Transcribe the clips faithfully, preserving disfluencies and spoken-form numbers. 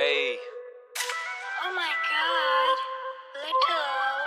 Hey. Oh my God, little.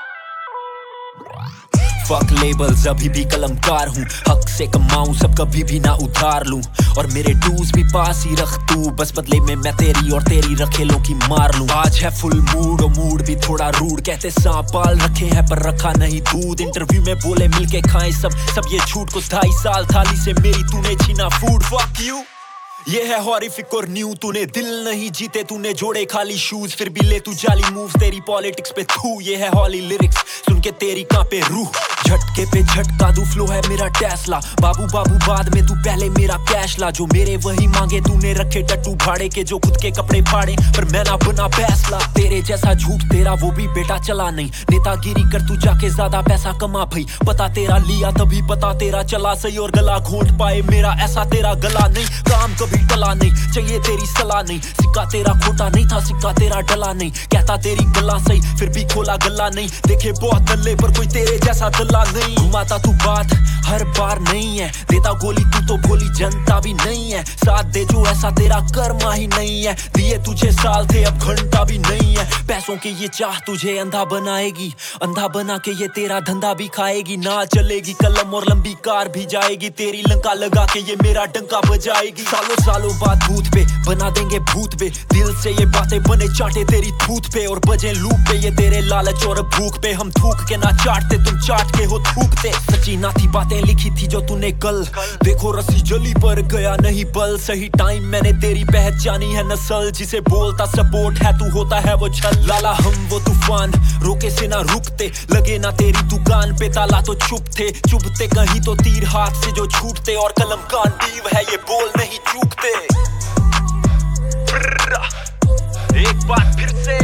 फक labels, अभी भी कलमकार हूँ। हक से कमाऊं सब, कभी भी ना उधार लूं। और मेरे डूज भी पास ही रख तू, बस बदले में मैं तेरी और तेरी रखेलों की मार लूं। आज है फुल मूड और मूड भी थोड़ा रूड, कहते सांप पाल रखे हैं पर रखा नहीं दूध। इंटरव्यू में बोले मिलके खाएं सब सब ये झूठ को ढाई साल थाली से मेरी तूने छीना फूड। फक यू, ये है हॉरिफिक और न्यू। तूने दिल नहीं जीते, तूने जोड़े खाली शूज, फिर भी ले तू जाली मूव्स। तेरी पॉलिटिक्स पे थू, ये है हॉली लिरिक्स सुन के तेरी कांपे रूह। झटके पे झटका दूं, फ्लो है मेरा टेस्ला। बाबू बाबू बाद में, तू पहले मेरा कैश ला। जो मेरे वही मांगे, तूने रखे टट्टू भाड़े के, जो खुद के कपड़े फाड़े पर मैं ना बना फैसला। तेरे जैसा झूठ तेरा वो भी बेटा चला नहीं। नेतागिरी कर तू जाके ज्यादा पैसा कमा भाई। पता तेरा लिया तभी पता तेरा चला सही, और गला घोंट पाए मेरा ऐसा तेरा गला नहीं। काम कभी टला नहीं, चाहिए तेरी सलाह नहीं। सिक्का तेरा खोटा नहीं था, सिक्का तेरा डला नहीं। कहता तेरी गला सही, फिर भी खोला गला नहीं। देखे बहुत दल्ले पर कोई तेरे जैसा दल्ला नहीं। घुमाता तू बात हर बार नहीं है, देता गोली तू तो भोली जनता भी नहीं है। साथ दे जो ऐसा तेरा कर्मा ही नहीं है। दिए तुझे साल थे अब घंटा भी नहीं है। पैसों की ये चाह तुझे अंधा बनाएगी, अंधा बना के ये तेरा धंधा भी खाएगी। ना चलेगी कलम और लंबी कार भी जाएगी, तेरी लंका लगा के ये मेरा डंका बजाएगी। सालों सालों बाद भूत पे बना देंगे भूत पे, दिल से ये बातें बने चाटे तेरी थूत पे। और बजे लूप पे ये तेरे लालच और भूख पे, हम थूक के ना चाटते तुम चाट के हो थूकते। सच्ची ना थी बातें लिखी थी जो तूने कल, देखो रस्सी जली पर गया नहीं बल। सही टाइम मैंने तेरी पहचानी है नस्ल, जिसे बोलता सपोर्ट है तू होता है वो छल। लाला हम वो तूफान रोके से ना रुकते, लगे ना तेरी दुकान पे ताला तो चुप थे। चुभते कहीं तो तीर हाथ से जो छूटते, और कलम कान दीव है ये बोल नहीं चूकते। एक बार फिर से